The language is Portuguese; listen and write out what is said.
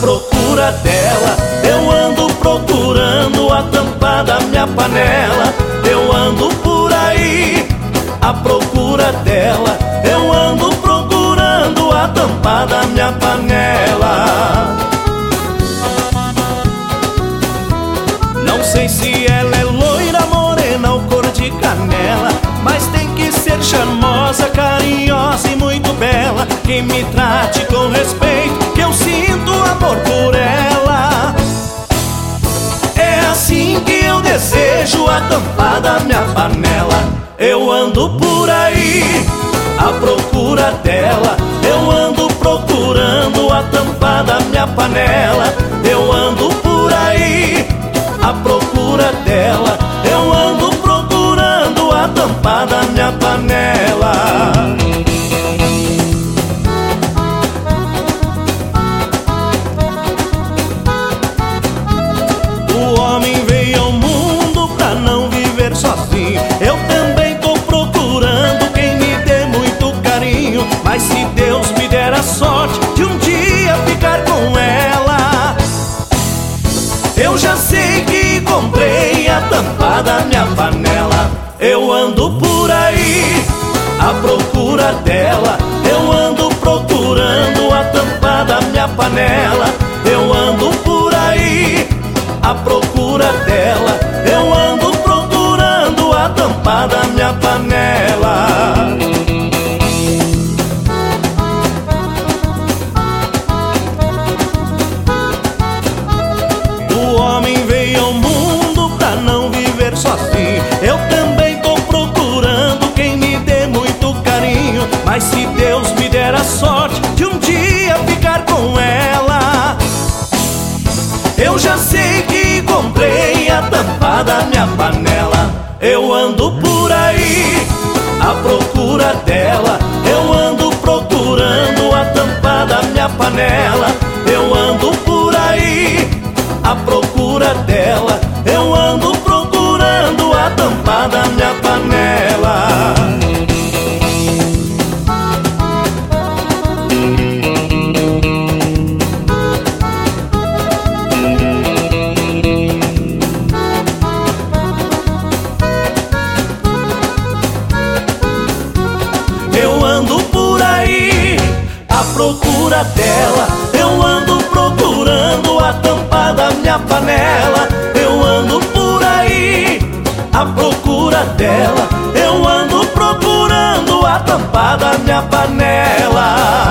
procura dela, eu ando procurando a tampa da minha panela. Eu ando por aí à procura dela, eu ando procurando a tampa da minha panela. Não sei se ela é loira, morena ou cor de canela, mas tem que ser charmosa, carinhosa e muito bela. Que me trate com respeito, que eu sinto amor por ela. É assim que eu desejo a tampa da minha panela. Eu ando por aí à procura dela, eu ando procurando a tampa da minha panela. Eu ando por aí à procura dela, eu ando procurando a tampa da minha panela. O homem veio ao mundo pra não viver sozinho. Eu também tô procurando quem me dê muito carinho, mas se Deus me der a sorte de um dia ficar com ela, eu já sei que comprei a tampa da minha panela. Eu ando por aí à procura dela, eu ando procurando a tampa da minha panela. Eu ando por aí à procura dela, eu ando procurando a tampa da minha panela. O homem veio ao mundo pra não viver sozinho. Eu também tô procurando quem me dê muito carinho, mas se Deus me der a sorte de um dia ficar com ela, eu já sei que comprei a tampa da minha panela. Eu ando por aí à procura dela, eu ando procurando a tampa da minha panela. Eu ando por aí à procura dela, eu ando procurando a tampa da minha panela. Eu ando por aí à procura dela, eu ando procurando a tampa da minha panela. Eu ando por aí à procura dela, eu ando procurando a tampa da minha panela.